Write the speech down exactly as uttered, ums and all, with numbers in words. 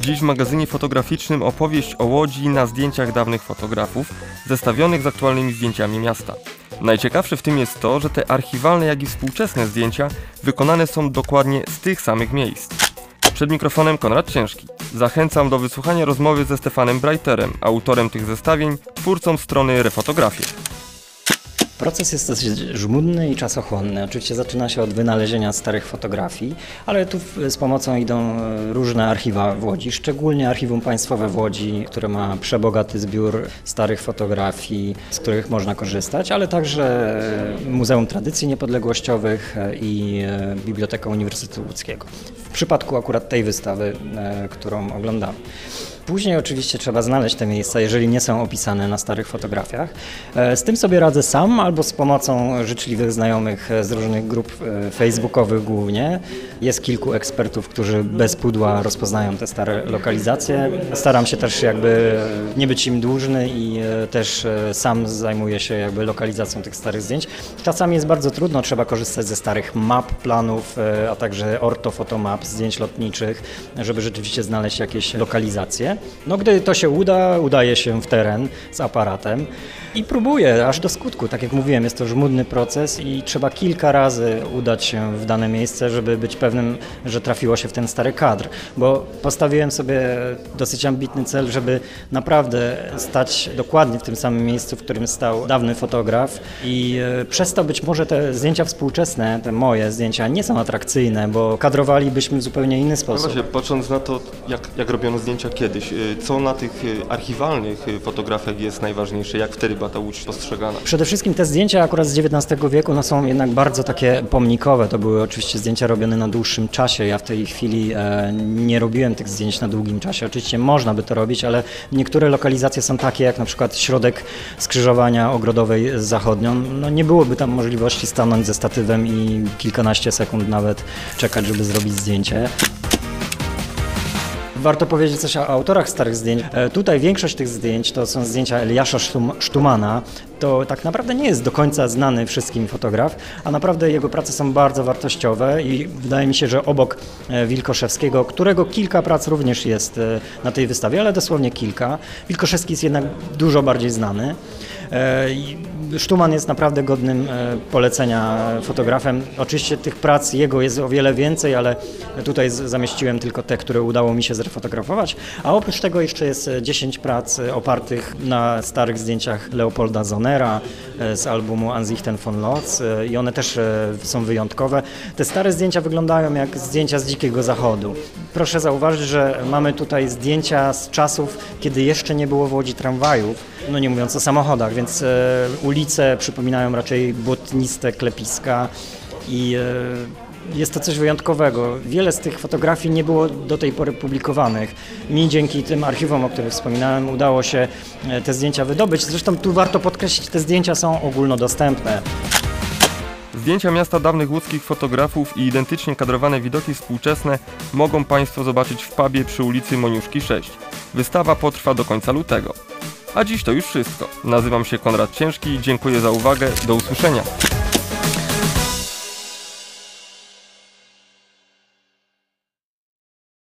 Dziś w magazynie fotograficznym opowieść o Łodzi na zdjęciach dawnych fotografów, zestawionych z aktualnymi zdjęciami miasta. Najciekawsze w tym jest to, że te archiwalne, jak i współczesne zdjęcia wykonane są dokładnie z tych samych miejsc. Przed mikrofonem Konrad Ciężki. Zachęcam do wysłuchania rozmowy ze Stefanem Breiterem, autorem tych zestawień, twórcą strony Refotografie. Proces jest dosyć żmudny i czasochłonny. Oczywiście zaczyna się od wynalezienia starych fotografii, ale tu z pomocą idą różne archiwa w Łodzi, szczególnie Archiwum Państwowe w Łodzi, które ma przebogaty zbiór starych fotografii, z których można korzystać, ale także Muzeum Tradycji Niepodległościowych i Biblioteka Uniwersytetu Łódzkiego. W przypadku akurat tej wystawy, którą oglądamy. Później oczywiście trzeba znaleźć te miejsca, jeżeli nie są opisane na starych fotografiach. Z tym sobie radzę sam albo z pomocą życzliwych znajomych z różnych grup facebookowych głównie. Jest kilku ekspertów, którzy bez pudła rozpoznają te stare lokalizacje. Staram się też jakby nie być im dłużny i też sam zajmuję się jakby lokalizacją tych starych zdjęć. Czasami jest bardzo trudno, trzeba korzystać ze starych map, planów, a także ortofotomap, zdjęć lotniczych, żeby rzeczywiście znaleźć jakieś lokalizacje. No gdy to się uda, udaje się w teren z aparatem i próbuję aż do skutku. Tak jak mówiłem, jest to żmudny proces i trzeba kilka razy udać się w dane miejsce, żeby być pewnym, że trafiło się w ten stary kadr. Bo postawiłem sobie dosyć ambitny cel, żeby naprawdę stać dokładnie w tym samym miejscu, w którym stał dawny fotograf i przez to być może te zdjęcia współczesne, te moje zdjęcia nie są atrakcyjne, bo kadrowalibyśmy w zupełnie inny sposób. No właśnie, patrząc na to, jak, jak robiono zdjęcia kiedyś, co na tych archiwalnych fotografiach jest najważniejsze, jak wtedy była ta Łódź postrzegana? Przede wszystkim te zdjęcia akurat z dziewiętnastego wieku no, są jednak bardzo takie pomnikowe. To były oczywiście zdjęcia robione na dłuższym czasie. Ja w tej chwili e, nie robiłem tych zdjęć na długim czasie. Oczywiście można by to robić, ale niektóre lokalizacje są takie jak na przykład środek skrzyżowania Ogrodowej z Zachodnią. No, nie byłoby tam możliwości stanąć ze statywem i kilkanaście sekund nawet czekać, żeby zrobić zdjęcie. Warto powiedzieć coś o autorach starych zdjęć. Tutaj większość tych zdjęć to są zdjęcia Eliasza Sztumana. To tak naprawdę nie jest do końca znany wszystkim fotograf, a naprawdę jego prace są bardzo wartościowe i wydaje mi się, że obok Wilkoszewskiego, którego kilka prac również jest na tej wystawie, ale dosłownie kilka, Wilkoszewski jest jednak dużo bardziej znany. Sztuman jest naprawdę godnym polecenia fotografem. Oczywiście tych prac jego jest o wiele więcej, ale tutaj zamieściłem tylko te, które udało mi się zrefotografować. A oprócz tego jeszcze jest dziesięć prac opartych na starych zdjęciach Leopolda Zonera z albumu Ansichten von Lotz i one też są wyjątkowe. Te stare zdjęcia wyglądają jak zdjęcia z Dzikiego Zachodu. Proszę zauważyć, że mamy tutaj zdjęcia z czasów, kiedy jeszcze nie było w Łodzi tramwajów, no nie mówiąc o samochodach, więc e, ulice przypominają raczej błotniste klepiska i e, jest to coś wyjątkowego. Wiele z tych fotografii nie było do tej pory publikowanych. Mi dzięki tym archiwom, o których wspominałem, udało się te zdjęcia wydobyć. Zresztą tu warto podkreślić, te zdjęcia są ogólnodostępne. Zdjęcia miasta dawnych łódzkich fotografów i identycznie kadrowane widoki współczesne mogą Państwo zobaczyć w pubie przy ulicy Moniuszki sześć. Wystawa potrwa do końca lutego. A dziś to już wszystko. Nazywam się Konrad Ciężki i dziękuję za uwagę. Do usłyszenia.